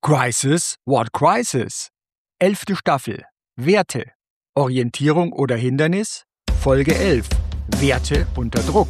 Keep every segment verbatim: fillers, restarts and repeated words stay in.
Crisis, what crisis? Elfte Staffel. Werte. Orientierung oder Hindernis? Folge elf. Werte unter Druck.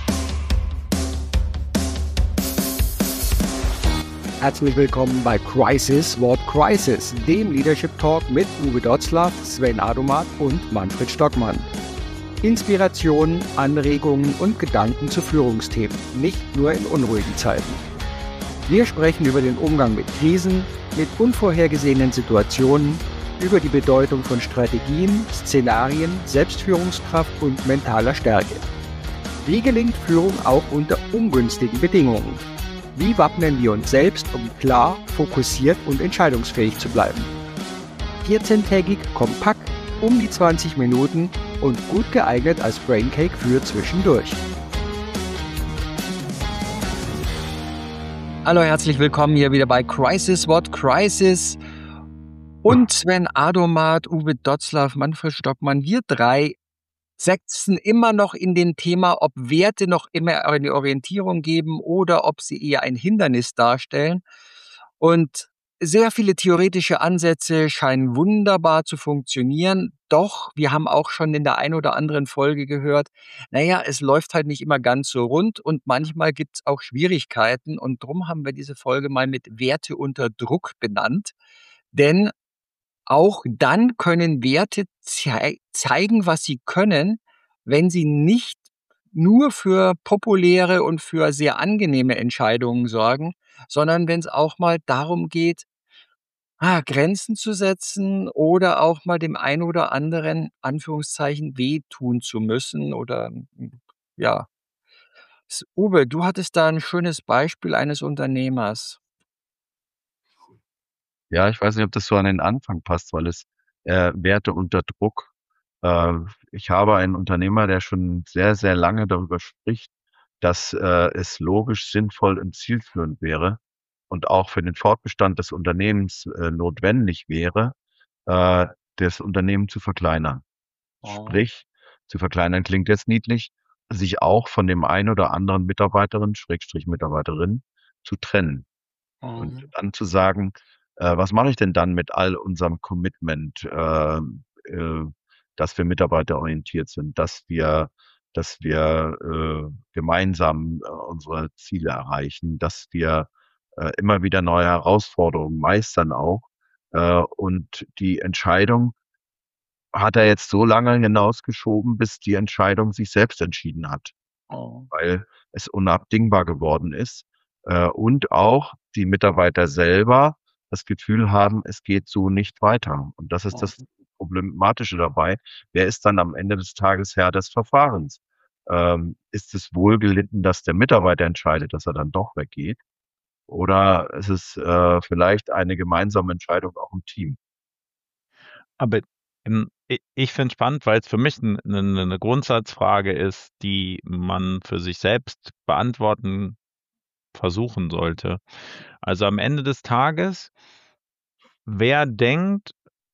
Herzlich willkommen bei Crisis, what crisis? Dem Leadership Talk mit Uwe Dotzlaff, Sven Adomat und Manfred Stockmann. Inspirationen, Anregungen und Gedanken zu Führungsthemen, nicht nur in unruhigen Zeiten. Wir sprechen über den Umgang mit Krisen, mit unvorhergesehenen Situationen, über die Bedeutung von Strategien, Szenarien, Selbstführungskraft und mentaler Stärke. Wie gelingt Führung auch unter ungünstigen Bedingungen? Wie wappnen wir uns selbst, um klar, fokussiert und entscheidungsfähig zu bleiben? vierzehntägig, kompakt, um die zwanzig Minuten und gut geeignet als Braincake für zwischendurch. Hallo, herzlich willkommen hier wieder bei Crisis, what crisis? Und Sven Adomat, Uwe Dotzlaff, Manfred Stockmann, wir drei setzen immer noch in dem Thema, ob Werte noch immer eine Orientierung geben oder ob sie eher ein Hindernis darstellen. Und sehr viele theoretische Ansätze scheinen wunderbar zu funktionieren. Doch, wir haben auch schon in der einen oder anderen Folge gehört, naja, es läuft halt nicht immer ganz so rund und manchmal gibt es auch Schwierigkeiten. Und darum haben wir diese Folge mal mit Werte unter Druck benannt. Denn auch dann können Werte zei- zeigen, was sie können, wenn sie nicht nur für populäre und für sehr angenehme Entscheidungen sorgen, sondern wenn es auch mal darum geht, ah, Grenzen zu setzen oder auch mal dem einen oder anderen, Anführungszeichen, wehtun zu müssen oder mm, ja. S- Uwe, du hattest da ein schönes Beispiel eines Unternehmers. Ja, ich weiß nicht, ob das so an den Anfang passt, weil es äh, Werte unter Druck. Äh, ich habe einen Unternehmer, der schon sehr, sehr lange darüber spricht, dass äh, es logisch, sinnvoll und zielführend wäre und auch für den Fortbestand des Unternehmens äh, notwendig wäre, äh, das Unternehmen zu verkleinern. Oh. Sprich, zu verkleinern klingt jetzt niedlich, sich auch von dem einen oder anderen Mitarbeiterin, Schrägstrich Mitarbeiterin, zu trennen. Und Mhm. dann zu sagen, äh, was mache ich denn dann mit all unserem Commitment, äh, äh, dass wir mitarbeiterorientiert sind, dass wir, dass wir äh, gemeinsam äh, unsere Ziele erreichen, dass wir äh, immer wieder neue Herausforderungen meistern auch. Äh, und die Entscheidung hat er jetzt so lange hinausgeschoben, bis die Entscheidung sich selbst entschieden hat, Oh. weil es unabdingbar geworden ist, äh, und auch die Mitarbeiter selber das Gefühl haben, es geht so nicht weiter. Und das ist Oh. das Problematische dabei. Wer ist dann am Ende des Tages Herr des Verfahrens? Ähm, ist es wohlgelitten, dass der Mitarbeiter entscheidet, dass er dann doch weggeht? Oder ist es äh, vielleicht eine gemeinsame Entscheidung auch im Team? Aber ähm, i- ich finde es spannend, weil es für mich eine ne, ne ne Grundsatzfrage ist, die man für sich selbst beantworten versuchen sollte. Also am Ende des Tages, wer denkt,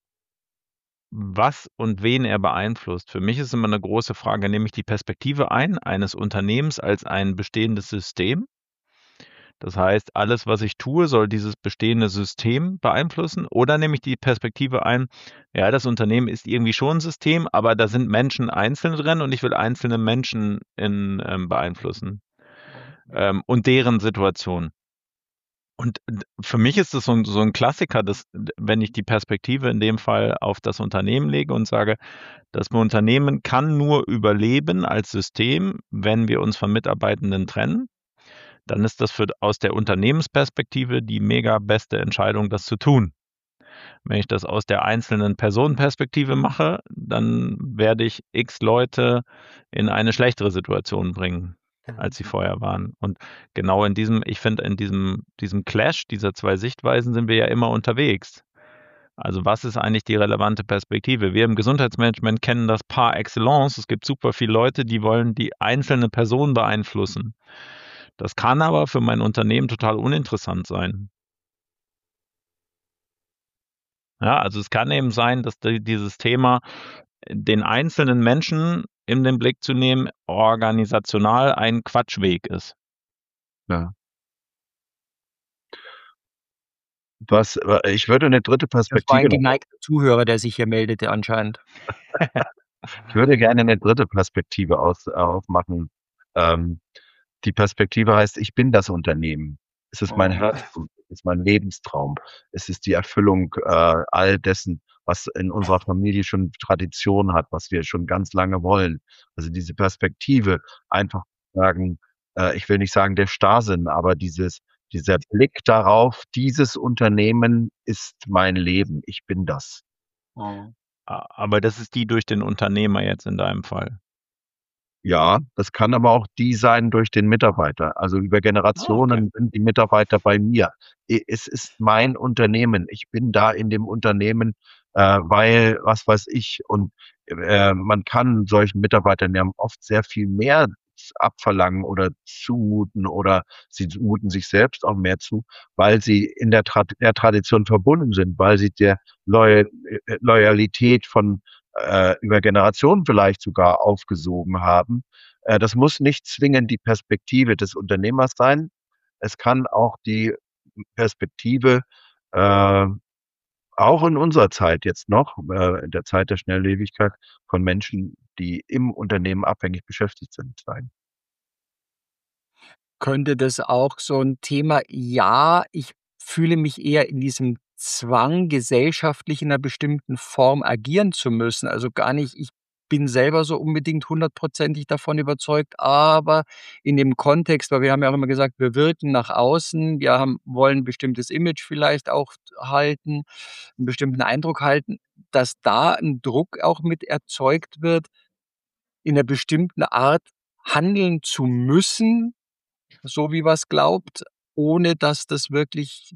was und wen er beeinflusst? Für mich ist immer eine große Frage, nehme ich die Perspektive ein eines Unternehmens als ein bestehendes System? Das heißt, alles, was ich tue, soll dieses bestehende System beeinflussen? Oder nehme ich die Perspektive ein, ja, das Unternehmen ist irgendwie schon ein System, aber da sind Menschen einzeln drin und ich will einzelne Menschen in, ähm, beeinflussen ähm, und deren Situation. Und d- für mich ist das so ein, so ein Klassiker, dass, d- wenn ich die Perspektive in dem Fall auf das Unternehmen lege und sage, das Unternehmen kann nur überleben als System, wenn wir uns von Mitarbeitenden trennen, dann ist das für, aus der Unternehmensperspektive die mega beste Entscheidung, das zu tun. Wenn ich das aus der einzelnen Personenperspektive mache, dann werde ich x Leute in eine schlechtere Situation bringen, als sie vorher waren. Und genau in diesem, ich finde, in diesem, diesem Clash dieser zwei Sichtweisen sind wir ja immer unterwegs. Also was ist eigentlich die relevante Perspektive? Wir im Gesundheitsmanagement kennen das par excellence. Es gibt super viele Leute, die wollen die einzelne Person beeinflussen. Das kann aber für mein Unternehmen total uninteressant sein. Ja, also es kann eben sein, dass die, dieses Thema, den einzelnen Menschen in den Blick zu nehmen, organisational ein Quatschweg ist. Ja. Was, äh, ich würde eine dritte Das war Perspektive ein noch geneigter Zuhörer, der sich hier meldete anscheinend. ich würde gerne eine dritte Perspektive aus aufmachen. Ähm, die Perspektive heißt: Ich bin das Unternehmen. Es ist mein Mhm. Herzblut, es ist mein Lebenstraum. Es ist die Erfüllung, äh, all dessen, was in unserer Familie schon Tradition hat, was wir schon ganz lange wollen. Also, diese Perspektive, einfach sagen, äh, ich will nicht sagen der Starrsinn, aber dieses dieser Blick darauf, dieses Unternehmen ist mein Leben. Ich bin das. Mhm. A aber das ist die durch den Unternehmer jetzt in deinem Fall? Ja, das kann aber auch die sein durch den Mitarbeiter. Also, über Ah, okay. Generationen sind die Mitarbeiter bei mir. E es ist mein Unternehmen. Ich bin da in dem Unternehmen, äh, weil was weiß ich und, äh, man kann solchen Mitarbeitern ja oft sehr viel mehr z abverlangen oder zumuten oder sie muten sich selbst auch mehr zu, weil sie in der Trad der Tradition verbunden sind, weil sie der Loya äh, Loyalität von äh, über Generationen vielleicht sogar aufgesogen haben. Äh, das muss nicht zwingend die Perspektive des Unternehmers sein. Es kann auch die Perspektive, äh, auch in unserer Zeit jetzt noch, äh, in der Zeit der Schnelllebigkeit von Menschen, die im Unternehmen abhängig beschäftigt sind, sein. Könnte das auch so 'n Thema ja, ich fühle mich eher in diesem Zwang, gesellschaftlich in 'ner bestimmten Form agieren zu müssen. Also, gar nicht ich bin selber so unbedingt hundertprozentig davon überzeugt, aber in dem Kontext weil wir haben ja auch immer gesagt, wir wirken nach außen, wir haben wollen 'n bestimmtes Image vielleicht auch halten, 'n bestimmten Eindruck halten, dass da 'n Druck auch mit erzeugt wird, in 'ner bestimmten Art handeln zu müssen, so wie man's glaubt, ohne dass das wirklich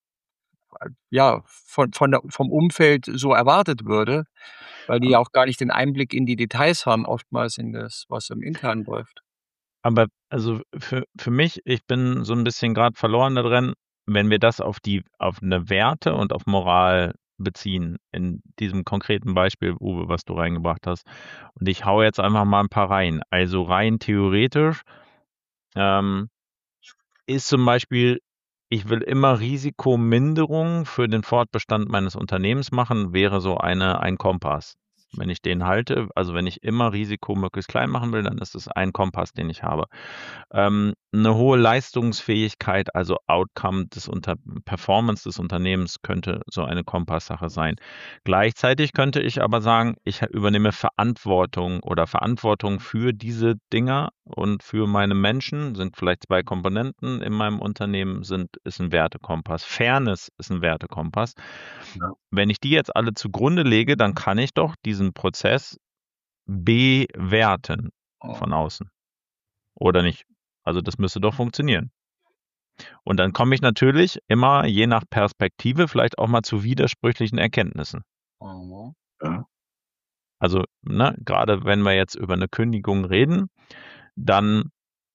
ja, von von der vom Umfeld so erwartet würde, weil die ja auch gar nicht den Einblick in die Details haben oftmals in das, was im Internen läuft. Aber also für für mich ich bin so 'n bisschen grad verloren da drin, wenn wir das auf die auf 'ne Werte und auf Moral beziehen, in diesem konkreten Beispiel, Uwe, was du reingebracht hast. Und ich haue jetzt einfach mal 'n paar rein. Also, rein theoretisch, ähm, ist zum Beispiel, ich will immer Risikominderung für den Fortbestand meines Unternehmens machen, wäre so eine ein Kompass. Wenn ich den halte also, wenn ich immer Risiko möglichst klein machen will, dann ist das ein Kompass, den ich habe. Ähm, 'ne hohe Leistungsfähigkeit, also Outcome des Unter Performance des Unternehmens könnte so eine Kompasssache sein. Gleichzeitig könnte ich aber sagen, ich ha übernehme Verantwortung oder Verantwortung für diese Dinger und für meine Menschen, sind vielleicht zwei Komponenten in meinem Unternehmen, sind ist 'n Wertekompass. Fairness ist 'n Wertekompass. Ja. Wenn ich die jetzt alle zugrunde lege, dann kann ich doch diesen Prozess bewerten von Oh. außen. Oder nicht? Also, das müsste doch funktionieren. Und dann komme ich natürlich immer je nach Perspektive vielleicht auch mal zu widersprüchlichen Erkenntnissen. Mhm. Ja. Also, ne, grade wenn wir jetzt über 'ne Kündigung reden, dann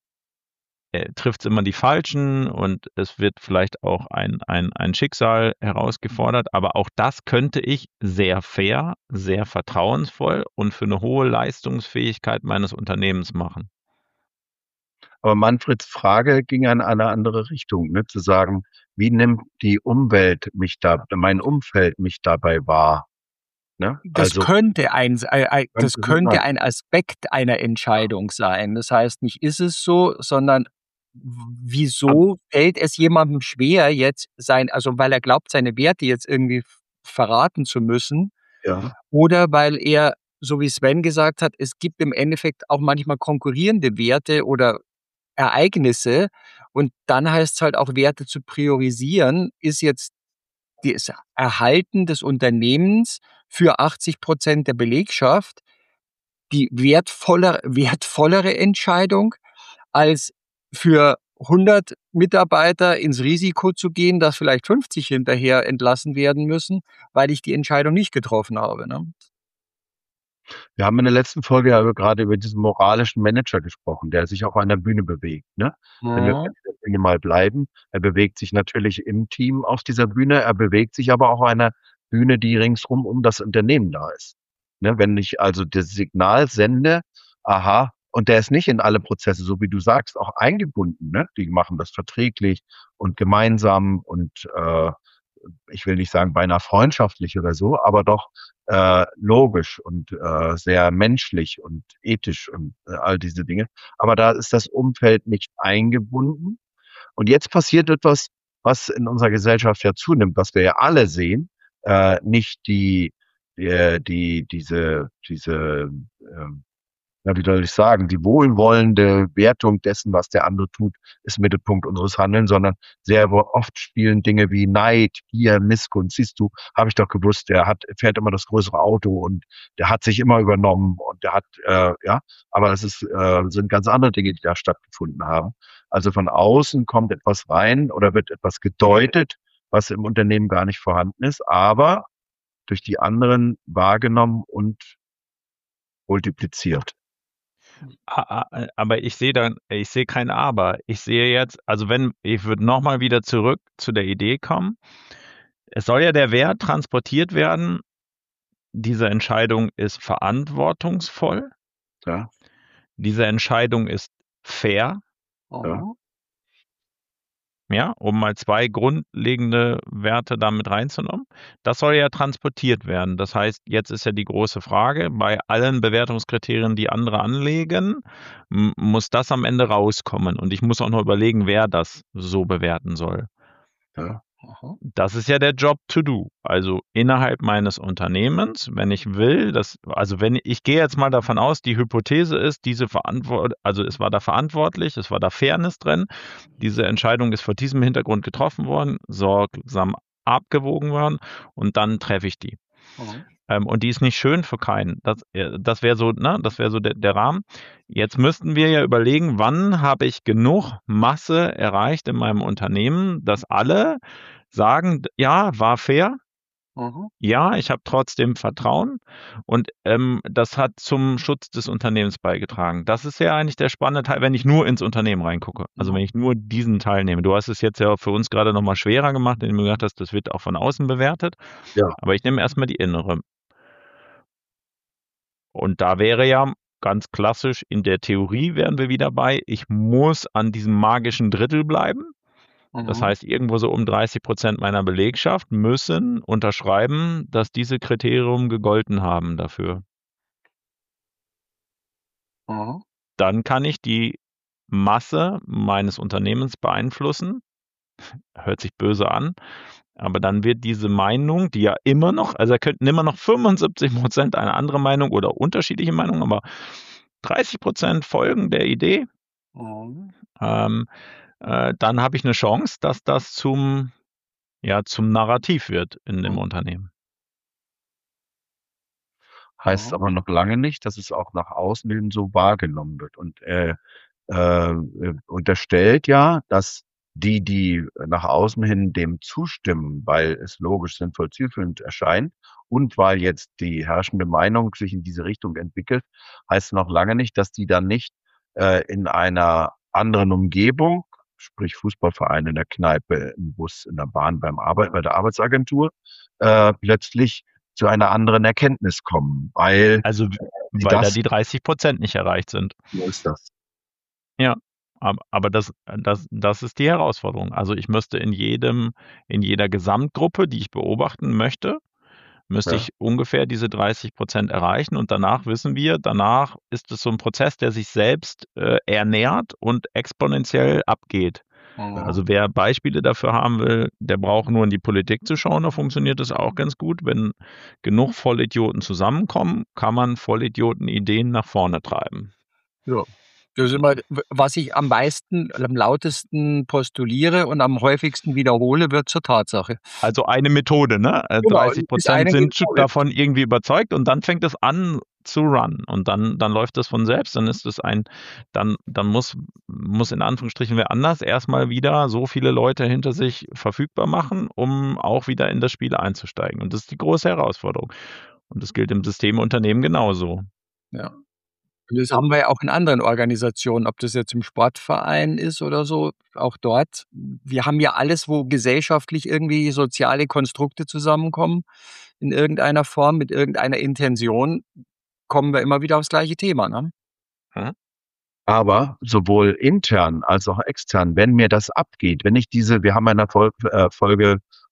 äh, trifft's immer die Falschen und es wird vielleicht auch ein ein ein Schicksal herausgefordert, aber auch das könnte ich sehr fair, sehr vertrauensvoll und für 'ne hohe Leistungsfähigkeit meines Unternehmens machen. Aber Manfreds Frage ging ja in eine andere Richtung, ne, zu sagen: „Wie nimmt die Umwelt mich da mein Umfeld mich dabei wahr?“ Ne? Das Also könnte ein s ei ei das könnte so sein. könnte ein Aspekt einer Entscheidung sein. Das heißt nicht: „Ist es so“, sondern w Ab wieso fällt es jemandem schwer, jetzt sein also, weil er glaubt, seine Werte jetzt irgendwie v verraten zu müssen Ja. oder weil er, so wie Sven gesagt hat, es gibt im Endeffekt auch manchmal konkurrierende Werte oder Ereignisse und dann heißt's halt auch, Werte zu priorisieren. Ist jetzt das Erhalten des Unternehmens für achtzig Prozent der Belegschaft die wertvoller wertvollere Entscheidung, als für hundert Mitarbeiter ins Risiko zu gehen, dass vielleicht fünfzig hinterher entlassen werden müssen, weil ich die Entscheidung nicht getroffen habe, ne? Wir haben in der letzten Folge ja über grade über diesen moralischen Manager gesprochen, der sich auf einer Bühne bewegt, ne? Wenn wir bei Mhm. dieser Bühne mal bleiben, er bewegt sich natürlich im Team auf dieser Bühne, er bewegt sich aber auch auf einer Bühne, die ringsrum um das Unternehmen da ist. Ne, wenn ich also das Signal sende: „Aha“ und der ist nicht in alle Prozesse, so wie du sagst, auch eingebunden, ne? Die machen das verträglich und gemeinsam und, äh, ich will nicht sagen beinahe freundschaftlich oder so, aber doch äh, logisch und äh, sehr menschlich und ethisch und äh, all diese Dinge. Aber da ist das Umfeld nicht eingebunden. Und jetzt passiert etwas, was in unserer Gesellschaft ja zunimmt, was wir ja alle sehen, äh, nicht die, die, die diese, diese, ähm, ja, wie soll ich sagen, die wohlwollende Wertung dessen, was der andere tut, ist Mittelpunkt unseres Handelns, sondern sehr oft spielen Dinge wie Neid, Gier, Missgunst. Siehst du, habe ich doch gewusst, der hat, fährt immer das größere Auto und der hat sich immer übernommen und der hat, äh, ja, aber es ist, äh, sind ganz andere Dinge, die da stattgefunden haben. Also von außen kommt etwas rein oder wird etwas gedeutet, was im Unternehmen gar nicht vorhanden ist, aber durch die anderen wahrgenommen und multipliziert. A- a- Aber ich sehe dann, ich sehe kein Aber. Ich sehe jetzt, also wenn, ich würde nochmal wieder zurück zu der Idee kommen. Es soll ja der Wert transportiert werden. Diese Entscheidung ist verantwortungsvoll. Ja, Diese Entscheidung ist fair. ja. Ja, um mal zwei grundlegende Werte damit reinzunehmen. Das soll ja transportiert werden. Das heißt, jetzt ist ja die große Frage, bei allen Bewertungskriterien, die andere anlegen, m- muss das am Ende rauskommen. Und ich muss auch noch überlegen, wer das so bewerten soll. Ja. Das ist ja der Job to do. Also innerhalb meines Unternehmens, wenn ich will, dass, also wenn ich gehe jetzt mal davon aus, die Hypothese ist, diese Verantwort, also es war da verantwortlich, es war da Fairness drin, diese Entscheidung ist vor diesem Hintergrund getroffen worden, sorgsam abgewogen worden und dann treffe ich die. Mhm. Ähm, und die ist nicht schön für keinen. Das, äh, das wäre so, ne, das wäre so der, der Rahmen. Jetzt müssten wir ja überlegen, wann habe ich genug Masse erreicht in meinem Unternehmen, dass alle sagen, ja, war fair, Mhm. ja, ich habe trotzdem Vertrauen und ähm, das hat zum Schutz des Unternehmens beigetragen. Das ist ja eigentlich der spannende Teil, wenn ich nur ins Unternehmen reingucke. Also Mhm. wenn ich nur diesen Teil nehme. Du hast es jetzt ja für uns gerade nochmal schwerer gemacht, indem du gesagt hast, das wird auch von außen bewertet. Ja. Aber ich nehme erstmal die innere. Und da wäre ja ganz klassisch, in der Theorie wären wir wieder bei, ich muss an diesem magischen Drittel bleiben. Das Mhm. heißt, irgendwo so um dreißig Prozent meiner Belegschaft müssen unterschreiben, dass diese Kriterien gegolten haben dafür. Mhm. Dann kann ich die Masse meines Unternehmens beeinflussen. Hört sich böse an. Aber dann wird diese Meinung, die ja immer noch, also da könnten immer noch fünfundsiebzig Prozent eine andere Meinung oder unterschiedliche Meinungen, aber dreißig Prozent folgen der Idee, Mhm. ähm, äh, dann habe ich eine Chance, dass das zum, ja, zum Narrativ wird in dem Mhm. Unternehmen. Heißt Mhm. aber noch lange nicht, dass es auch nach außen hin so wahrgenommen wird. Und äh, äh, äh, unterstellt ja, dass die, die nach außen hin dem zustimmen, weil es logisch, sinnvoll, zielführend erscheint und weil jetzt die herrschende Meinung sich in diese Richtung entwickelt, heißt noch lange nicht, dass die dann nicht äh, in einer anderen Umgebung, sprich Fußballverein, in der Kneipe, im Bus, in der Bahn, beim Arbeit, bei der Arbeitsagentur, äh, plötzlich zu einer anderen Erkenntnis kommen, weil Also, sie weil da das, die dreißig Prozent nicht erreicht sind. so ist das. Ja, ab aber das das das ist die Herausforderung. Also, ich müsste in jedem in jeder Gesamtgruppe, die ich beobachten möchte, müsste Ja. ich ungefähr diese dreißig Prozent erreichen und danach wissen wir, danach ist es so ein Prozess, der sich selbst, äh, ernährt und exponentiell abgeht. Mhm. Also, wer Beispiele dafür haben will, der braucht nur in die Politik zu schauen, da funktioniert das auch ganz gut. Wenn genug Vollidioten zusammenkommen, kann man Vollidioten-Ideen nach vorne treiben. Ja. Das ist immer, w- was ich am meisten, am lautesten postuliere und am häufigsten wiederhole, wird zur Tatsache. Also eine Methode, ne? Äh, Genau, dreißig ist Prozent eine sind schon Methode. davon irgendwie überzeugt und dann fängt es an zu run und dann, dann läuft das von selbst, dann ist es ein, dann, dann muss, muss in Anführungsstrichen wer anders erstmal wieder so viele Leute hinter sich verfügbar machen, um auch wieder in das Spiel einzusteigen. Und das ist die große Herausforderung. Und das gilt im Systemunternehmen genauso. Ja. Und das haben wir ja auch in anderen Organisationen, ob das jetzt im Sportverein ist oder so, auch dort. Wir haben ja alles, wo gesellschaftlich irgendwie soziale Konstrukte zusammenkommen, in irgendeiner Form, mit irgendeiner Intention, kommen wir immer wieder aufs gleiche Thema, ne? Hm? Aber sowohl intern als auch extern, wenn mir das abgeht, wenn ich diese, wir haben in der Fol äh, Folge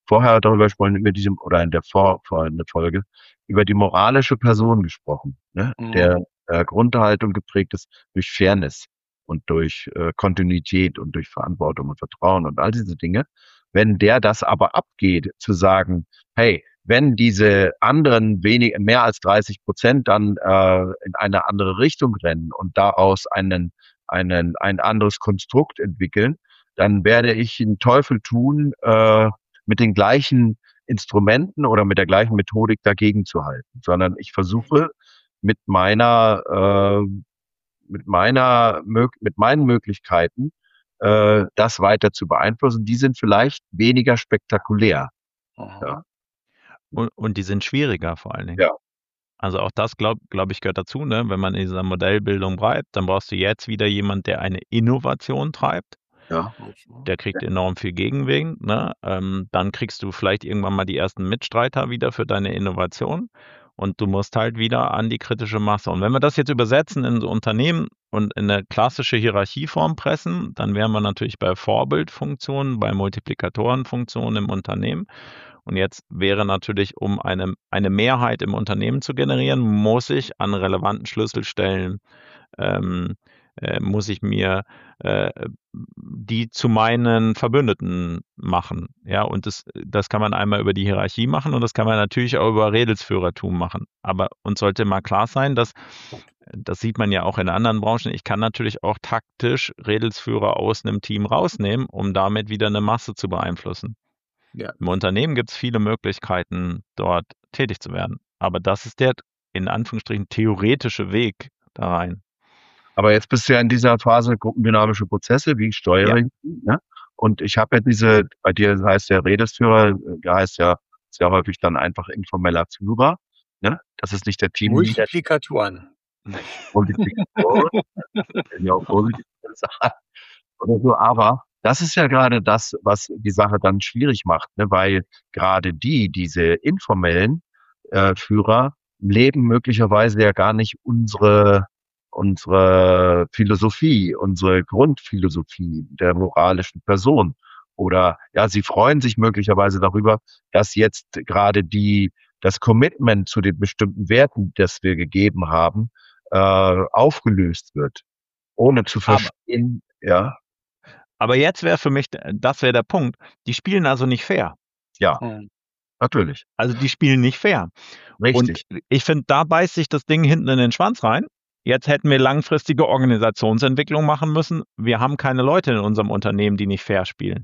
vorher darüber gesprochen, über diesem, oder in der vor, vorherigen Folge, über die moralische Person gesprochen, ne? Mhm. Der äh, Grundhaltung geprägt ist durch Fairness und durch äh, Kontinuität und durch Verantwortung und Vertrauen und all diese Dinge. Wenn der das aber abgeht, zu sagen, hey, wenn diese anderen wenig, mehr als dreißig Prozent dann äh, in eine andere Richtung rennen und daraus einen, einen, ein anderes Konstrukt entwickeln, dann werde ich den Teufel tun, äh, mit den gleichen Instrumenten oder mit der gleichen Methodik dagegen zu halten, sondern ich versuche mit meiner, äh, mit meiner, mit meinen Möglichkeiten, äh, das weiter zu beeinflussen. Die sind vielleicht weniger spektakulär. Ja. Und, und die sind schwieriger vor allen Dingen. Ja. Also auch das, glaube glaub ich, gehört dazu, ne? Wenn man in dieser Modellbildung bleibt, dann brauchst du jetzt wieder jemand, der eine Innovation treibt. Ja. Der kriegt enorm viel Gegenwind, ne? Ähm, dann kriegst du vielleicht irgendwann mal die ersten Mitstreiter wieder für deine Innovation und du musst halt wieder an die kritische Masse. Und wenn wir das jetzt übersetzen in so Unternehmen und in eine klassische Hierarchieform pressen, dann wären wir natürlich bei Vorbildfunktionen, bei Multiplikatorenfunktionen im Unternehmen. Und jetzt wäre natürlich, um eine, eine Mehrheit im Unternehmen zu generieren, muss ich an relevanten Schlüsselstellen ähm, äh, muss ich mir äh, die zu meinen Verbündeten machen. Ja, und das, das kann man einmal über die Hierarchie machen und das kann man natürlich auch über Redelsführertum machen. Aber uns sollte mal klar sein, dass, das sieht man ja auch in anderen Branchen, ich kann natürlich auch taktisch Redelsführer aus einem Team rausnehmen, um damit wieder eine Masse zu beeinflussen. Ja. Im Unternehmen gibt es viele Möglichkeiten, dort tätig zu werden. Aber das ist der, in Anführungsstrichen, theoretische Weg da rein. Aber jetzt bist du ja in dieser Phase gruppendynamische Prozesse, wie steuere ich die, ne? Und ich habe ja diese, bei dir heißt ja Redelsführer, der heißt ja sehr häufig dann einfach informeller Führer, ne? Das ist nicht der Team. Multiplikatoren. Multiplikatoren. Ja, auch positiv sagen. Oder so, aber das ist ja gerade das, was die Sache dann schwierig macht, ne? Weil gerade die, diese informellen äh, Führer, leben möglicherweise ja gar nicht unsere unsere Philosophie, unsere Grundphilosophie der moralischen Person. Oder ja, sie freuen sich möglicherweise darüber, dass jetzt gerade die das Commitment zu den bestimmten Werten, das wir gegeben haben, äh, aufgelöst wird, ohne zu verstehen, aber, ja. Aber jetzt wäre für mich, das wäre der Punkt, die spielen also nicht fair. Ja, hm. Natürlich. Also die spielen nicht fair. Richtig. Und ich finde, da beißt sich das Ding hinten in den Schwanz rein. Jetzt hätten wir langfristige Organisationsentwicklung machen müssen. Wir haben keine Leute in unserem Unternehmen, die nicht fair spielen.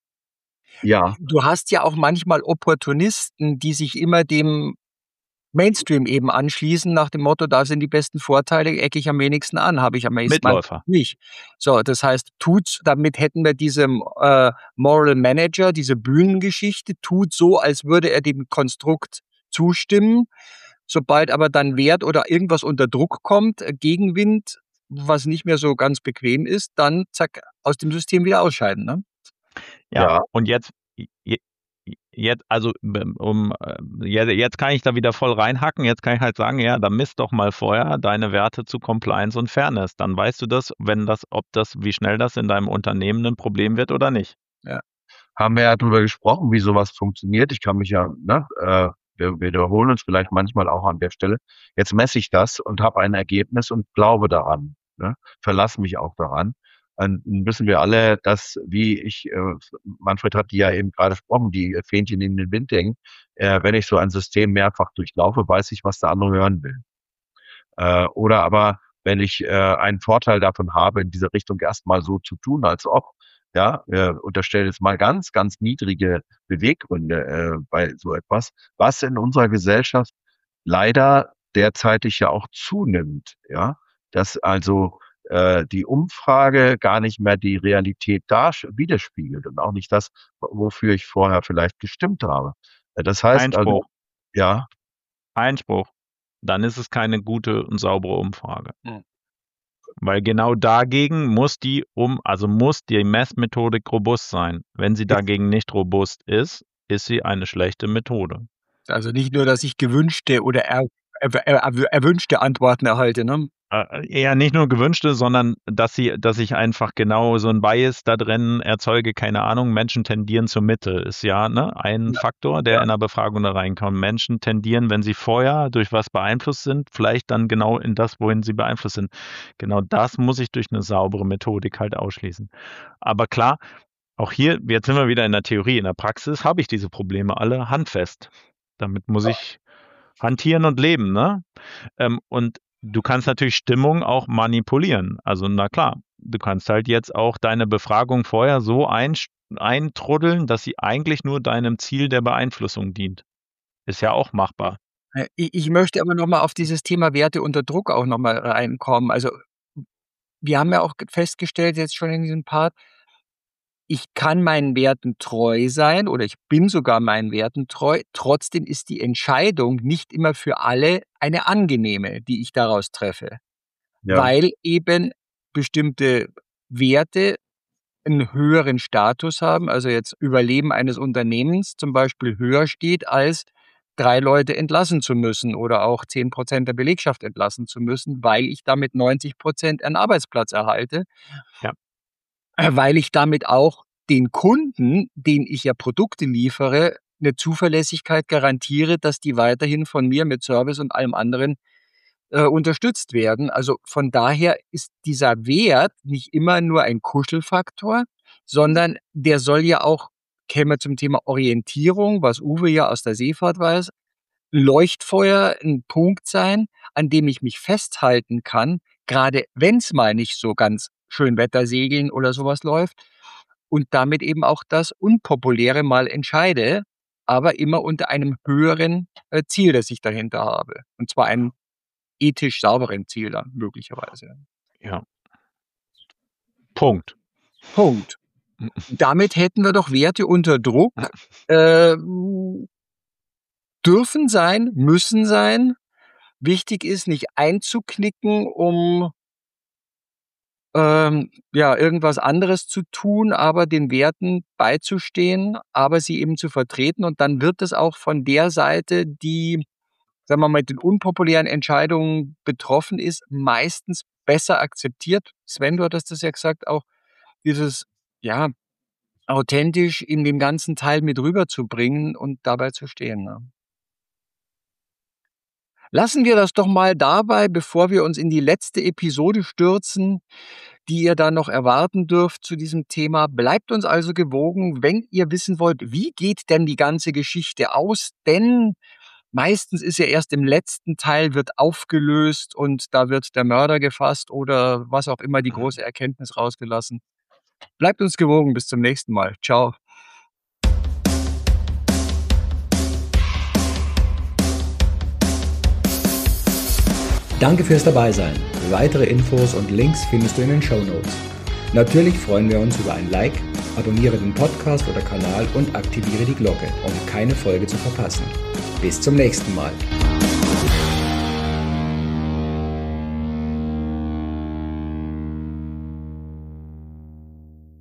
Ja. Du hast ja auch manchmal Opportunisten, die sich immer dem Mainstream eben anschließen, nach dem Motto, da sind die besten Vorteile, ecke ich am wenigsten an, habe ich am meisten Mitläufer. nicht. So, das heißt, tut, damit hätten wir diesem äh, Moral Manager, diese Bühnengeschichte, tut so, als würde er dem Konstrukt zustimmen. Sobald aber dann Wert oder irgendwas unter Druck kommt, Gegenwind, was nicht mehr so ganz bequem ist, dann zack, aus dem System wieder ausscheiden, ne? Ja, ja. Und jetzt, jetzt, also um, jetzt kann ich da wieder voll reinhacken, jetzt kann ich halt sagen, ja, dann misst doch mal vorher deine Werte zu Compliance und Fairness. Dann weißt du das, wenn das, ob das, wie schnell das in deinem Unternehmen ein Problem wird oder nicht. Ja. Haben wir ja darüber gesprochen, wie sowas funktioniert. Ich kann mich ja, ne, äh, wir wiederholen uns vielleicht manchmal auch an der Stelle. Jetzt messe ich das und habe ein Ergebnis und glaube daran, ne? Verlasse mich auch daran. Dann wissen wir alle, dass, wie ich, äh, Manfred hat die ja eben gerade gesprochen, die Fähnchen in den Wind hängen. Äh, wenn ich so ein System mehrfach durchlaufe, weiß ich, was der andere hören will. Äh, oder aber, wenn ich äh, einen Vorteil davon habe, in dieser Richtung erstmal so zu tun, als ob, ja, äh, unterstelle jetzt mal ganz, ganz niedrige Beweggründe äh, bei so etwas, was in unserer Gesellschaft leider derzeitig ja auch zunimmt, ja, dass also äh, die Umfrage gar nicht mehr die Realität da widerspiegelt und auch nicht das, wofür ich vorher vielleicht gestimmt habe. Das heißt Einspruch. Also, ja. Einspruch. Dann ist es keine gute und saubere Umfrage. Hm. Weil genau dagegen muss die um, also muss die Messmethodik robust sein. Wenn sie dagegen nicht robust ist, ist sie eine schlechte Methode. Also nicht nur, dass ich gewünschte oder er er, er, erwünschte Antworten erhalte, ne? Eher nicht nur gewünschte, sondern dass sie, dass ich einfach genau so ein Bias da drin erzeuge, keine Ahnung, Menschen tendieren zur Mitte, ist ja ne, ein ja. Faktor, der ja. in der Befragung da reinkommt. Menschen tendieren, wenn sie vorher durch was beeinflusst sind, vielleicht dann genau in das, wohin sie beeinflusst sind. Genau das muss ich durch eine saubere Methodik halt ausschließen. Aber klar, auch hier, jetzt sind wir wieder in der Theorie, in der Praxis habe ich diese Probleme alle handfest. Damit muss ich hantieren und leben, ne? Ähm, und du kannst natürlich Stimmung auch manipulieren. Also na klar, du kannst halt jetzt auch deine Befragung vorher so ein, eintruddeln, dass sie eigentlich nur deinem Ziel der Beeinflussung dient. Ist ja auch machbar. Ich, ich möchte aber nochmal auf dieses Thema Werte unter Druck auch nochmal reinkommen. Also wir haben ja auch festgestellt jetzt schon in diesem Part, ich kann meinen Werten treu sein oder ich bin sogar meinen Werten treu. Trotzdem ist die Entscheidung nicht immer für alle eine angenehme, die ich daraus treffe. Ja. Weil eben bestimmte Werte einen höheren Status haben, also jetzt Überleben eines Unternehmens zum Beispiel höher steht, als drei Leute entlassen zu müssen oder auch zehn Prozent der Belegschaft entlassen zu müssen, weil ich damit neunzig Prozent einen Arbeitsplatz erhalte. Ja. Weil ich damit auch den Kunden, denen ich ja Produkte liefere, eine Zuverlässigkeit garantiere, dass die weiterhin von mir mit Service und allem anderen äh, unterstützt werden. Also von daher ist dieser Wert nicht immer nur ein Kuschelfaktor, sondern der soll ja auch, käme zum Thema Orientierung, was Uwe ja aus der Seefahrt weiß, Leuchtfeuer ein Punkt sein, an dem ich mich festhalten kann, gerade wenn es mal nicht so ganz Schönwettersegeln oder sowas läuft und damit eben auch das Unpopuläre mal entscheide, aber immer unter einem höheren äh, Ziel, das ich dahinter habe. Und zwar einem ethisch sauberen Ziel dann möglicherweise. Ja. Punkt. Punkt. Damit hätten wir doch Werte unter Druck. Äh, dürfen sein, müssen sein. Wichtig ist, nicht einzuknicken, um ähm, ja, irgendwas anderes zu tun, aber den Werten beizustehen, aber sie eben zu vertreten. Und dann wird es auch von der Seite, die, sagen wir mal, mit den unpopulären Entscheidungen betroffen ist, meistens besser akzeptiert. Sven, du hattest das ja gesagt, auch dieses, ja, authentisch in dem ganzen Teil mit rüberzubringen und dabei zu stehen. Ne? Lassen wir das doch mal dabei, bevor wir uns in die letzte Episode stürzen, die ihr dann noch erwarten dürft zu diesem Thema. Bleibt uns also gewogen, wenn ihr wissen wollt, wie geht denn die ganze Geschichte aus? Denn meistens ist ja erst im letzten Teil wird aufgelöst und da wird der Mörder gefasst oder was auch immer, die große Erkenntnis rausgelassen. Bleibt uns gewogen, bis zum nächsten Mal. Ciao. Danke fürs Dabeisein. Weitere Infos und Links findest du in den Shownotes. Natürlich freuen wir uns über ein Like, abonniere den Podcast oder Kanal und aktiviere die Glocke, um keine Folge zu verpassen. Bis zum nächsten Mal.